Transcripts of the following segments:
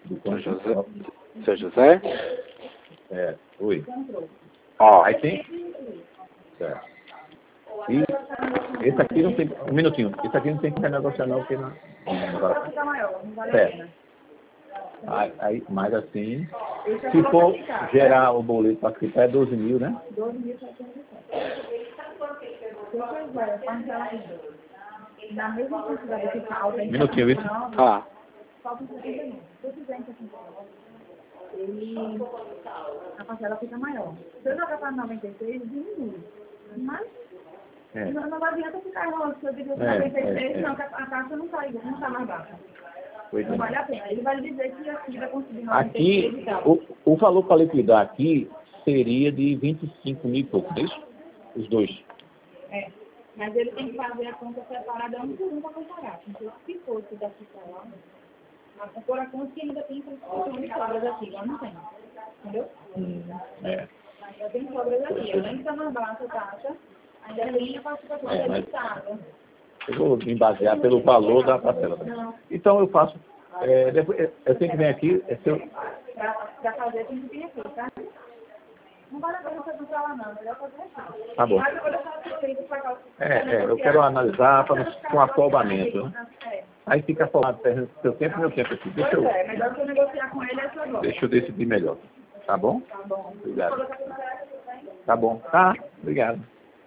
Do Seu conjunto. José? Seu José? É, oi. Ó, Aí tem. Certo. E esse aqui não tem. Um minutinho. Esse aqui não tem que renegociar não, porque não. Certo. Aí, mas assim, se for gerar o boleto para ficar é 12 mil, né? 12.706. Na mesma quantidade que falta, Minutinho, isso. tá. falta 71. Se eu fizer em 69, ele, a parcela fica maior. Se eu jogar para 96, diminui. Mas não adianta ficar enrolando. Se eu dizer 96, não, que a taxa não está igual, não está mais baixa. Não vale a pena. Ele vai dizer que aqui vai conseguir 96 Aqui, e tal. o valor para liquidar aqui seria de 25 mil e pouco, não é isso? Os dois. É. Mas ele tem que fazer a conta separada um por um para comparar. Então, se fosse daqui para lá, a por a conta que ainda tem questão de sobras aqui, lá não tem. Entendeu? É. Ainda tem sobras aqui. Além de estar mais baixa a taxa, ainda tem a participação mas limitada. eu vou me basear pelo valor da parcela. Então eu faço. Depois, eu tenho que vir aqui. Para fazer, tem que vir aqui, tá? Não vale a pena você buscar lá, não. Melhor fazer aqui. Tá bom. Mas eu vou deixar vocês para cá. Eu quero analisar com afobamento. Né? Aí fica afobado, seu tempo e meu tempo aqui. Pois é, melhor que eu negociar com ele essa agora. Deixa eu decidir melhor. Tá bom? Tá bom. Obrigado. Tá bom. Tá, obrigado.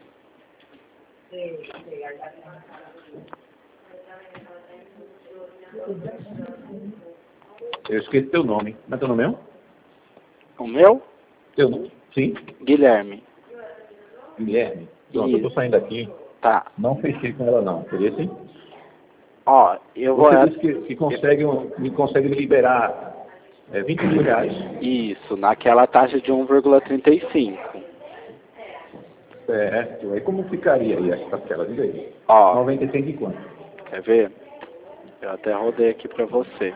Eu esqueci teu nome. Não é teu nome mesmo? O meu? Teu nome? Sim. Guilherme. Guilherme. Pronto, eu tô saindo aqui. Tá. Não fechei com ela não. Queria sim? Ó, eu vou... Você disse que consegue me liberar 20 mil reais. Isso, naquela taxa de 1,35. Certo. Aí como ficaria aí essa parcela? Diga aí. Ó, 96 de quanto? quer ver? Eu até rodei aqui pra você.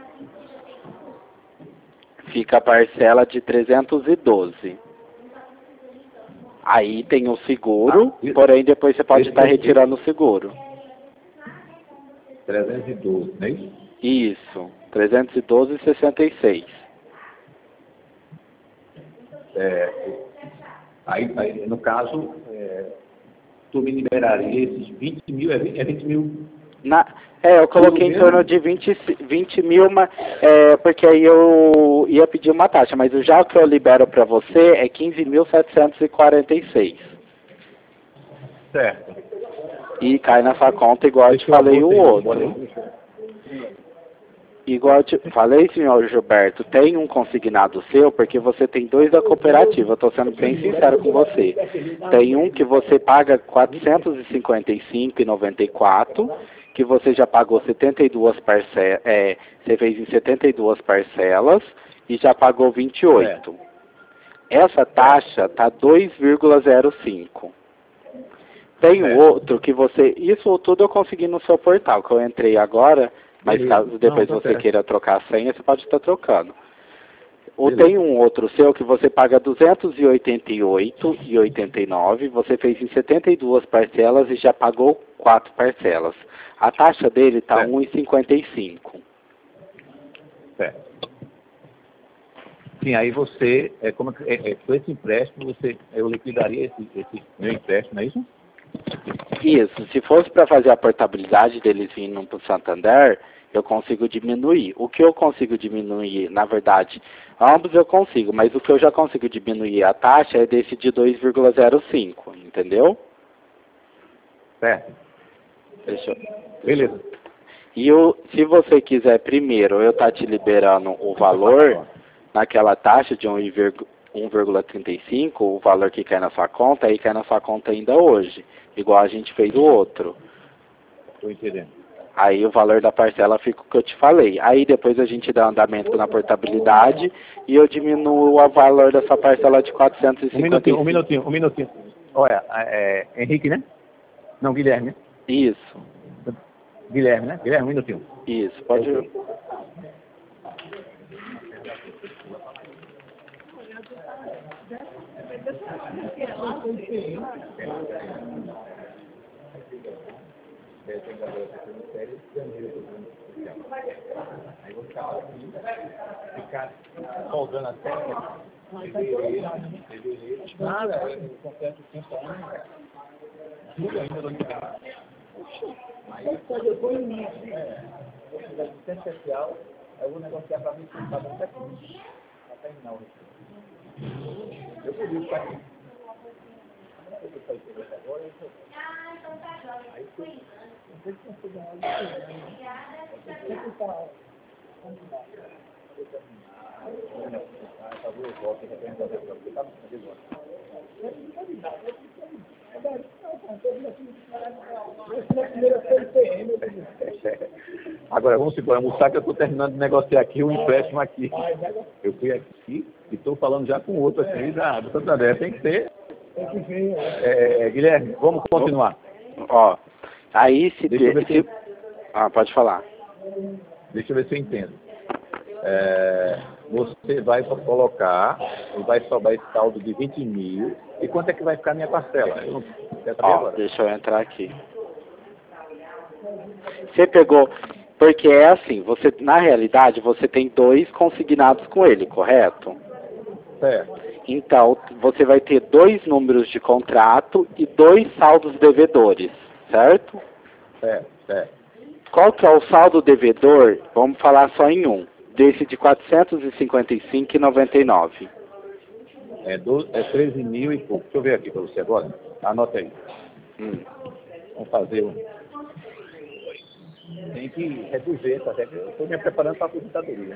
Fica a parcela de 312. Aí tem o seguro, porém depois você pode estar retirando o seguro. 312, não é isso? Isso, 312,66. Aí, no caso, tu me liberaria esses 20 mil, é 20 mil? Eu coloquei em torno de 20 mil, porque aí eu ia pedir uma taxa, mas já o que eu libero para você é 15.746. Certo. E cai na sua conta igual eu te falei o outro. Igual eu te falei, senhor Gilberto, tem um consignado seu, porque você tem dois da cooperativa, eu estou sendo bem sincero com você. Tem um que você paga R$ 455,94, que você já pagou 72 parcelas, você fez em 72 parcelas e já pagou 28. Essa taxa está 2,05. Tem o outro que você... Isso tudo eu consegui no seu portal, que eu entrei agora, mas caso depois você queira trocar a senha, você pode estar trocando. Ou tem um outro seu que você paga R$ 288,89, você fez em 72 parcelas e já pagou 4 parcelas. A taxa dele está 1,55. Certo. Sim, aí você, com esse empréstimo, eu liquidaria esse meu empréstimo, não é isso? Isso, se fosse para fazer a portabilidade deles vindo para o Santander, eu consigo diminuir. O que eu consigo diminuir, na verdade, ambos eu consigo, mas o que eu já consigo diminuir a taxa é desse de 2,05, entendeu? Certo. Beleza. E se você quiser primeiro eu estar te liberando o valor naquela taxa de 1,35, o valor que cai na sua conta, aí cai na sua conta ainda hoje, igual a gente fez o outro. Estou entendendo. Aí o valor da parcela fica o que eu te falei. Aí depois a gente dá andamento na portabilidade e eu diminuo o valor dessa parcela de 455. Um minutinho. Olha, Henrique, né? Não, Guilherme, né? Isso. Guilherme, né? Guilherme, um minutinho. Isso, pode ir. ficar folgando até fevereiro. Nada, eu completo 5 anos. Julho ainda do ano que vem. Da licença especial, eu vou negociar para mim para terminar o recurso. Eu podia ficar aqui. Eu vou sair agora. Aí foi. Não sei se você ganhar o Agora, vamos embora, almoçar que eu estou terminando de negociar aqui o empréstimo aqui. Eu fui aqui e estou falando já com outro aqui do Santander. Tem que ser. Guilherme, vamos continuar. Ó, aí pode falar. Deixa eu ver se eu entendo. Você vai colocar e vai sobrar esse saldo de 20 mil. E quanto é que vai ficar a minha parcela? Eu não quero saber agora. Deixa eu entrar aqui. Você pegou... Porque é assim, na realidade, você tem 2 consignados com ele, correto? Certo. Então, você vai ter 2 números de contrato e 2 saldos devedores, certo? Certo. Qual que é o saldo devedor? Vamos falar só em um. Desse de 455,99. É 13 mil e pouco. Deixa eu ver aqui para você agora. Anota aí. Vamos fazer um. Tem que reduzir, até que eu estou me preparando para a aposentadoria.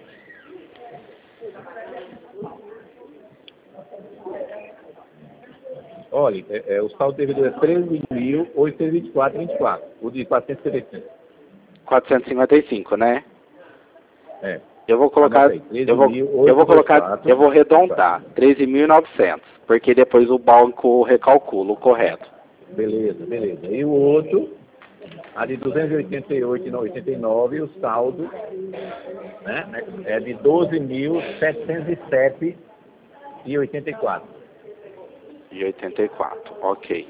Olha, o saldo devedor é 13.824,24. O de 455. 455, né? É. Eu vou colocar, eu vou arredondar, 13.900, porque depois o banco recalcula o correto. Beleza. E o outro, a de 288,89, o saldo, né, é de 12.707,84. E 84, ok.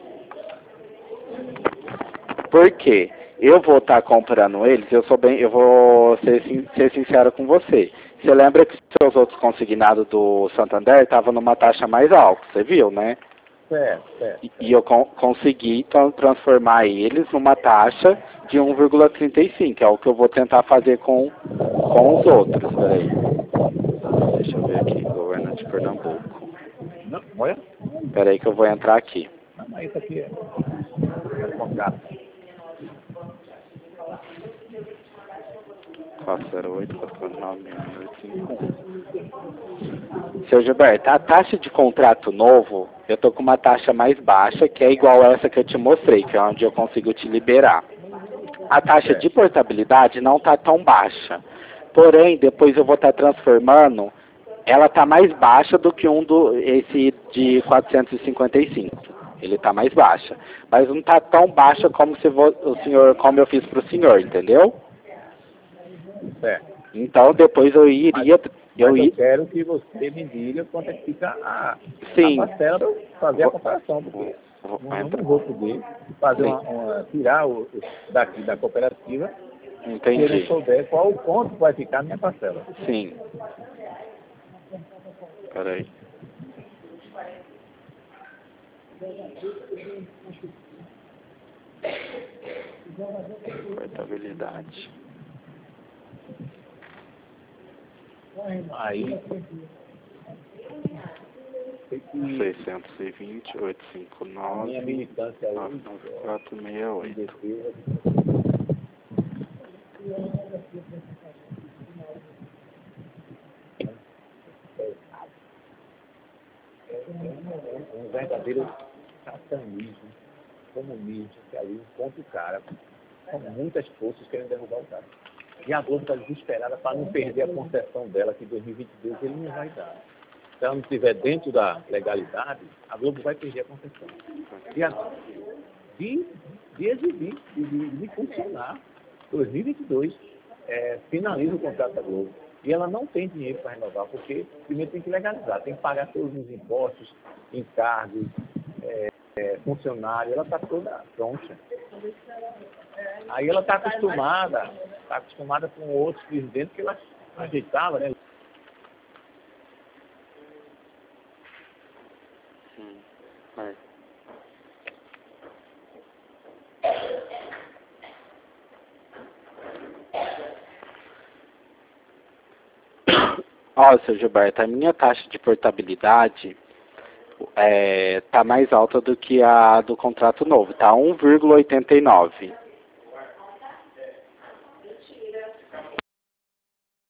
Por quê? Eu vou estar comprando eles, eu vou ser sincero com você. Você lembra que seus outros consignados do Santander estavam numa taxa mais alta, você viu, né? Certo. E eu consegui transformar eles numa taxa de 1,35, que é o que eu vou tentar fazer com os outros. Peraí. Deixa eu ver aqui, governo de Pernambuco. Não, olha. Peraí que eu vou entrar aqui. Não, mas isso aqui é contrato. 408, Seu Gilberto, a taxa de contrato novo, eu tô com uma taxa mais baixa, que é igual a essa que eu te mostrei, que é onde eu consigo te liberar. A taxa de portabilidade não tá tão baixa. Porém, depois eu vou estar transformando, ela tá mais baixa do que esse de 455. Ele tá mais baixa. Mas não tá tão baixa como como eu fiz pro senhor, entendeu? Certo. Então depois eu iria... Eu quero que você me diga quanto é que fica a parcela para eu fazer a comparação, porque eu não vou poder fazer tirar daqui da cooperativa. Entendi. Se eu não souber qual o quanto vai ficar a minha parcela. Sim. Peraí. Portabilidade. Aí 620, 859, minha militância aí, 468. Um verdadeiro satanismo, comunismo, que ali contra o cara. São muitas forças querendo derrubar o cara. E a Globo está desesperada para não perder a concessão dela, que em 2022 ele não vai dar. Se ela não estiver dentro da legalidade, a Globo vai perder a concessão. De exibir, de funcionar. 2022 finaliza o contrato da Globo. E ela não tem dinheiro para renovar, porque primeiro tem que legalizar, tem que pagar todos os impostos, encargos, funcionário, ela está toda troncha. Aí ela está acostumada está acostumada com outros presidentes que ela ajeitava, né? É. Ó, seu Gilberto, a minha taxa de portabilidade tá mais alta do que a do contrato novo, tá 1,89.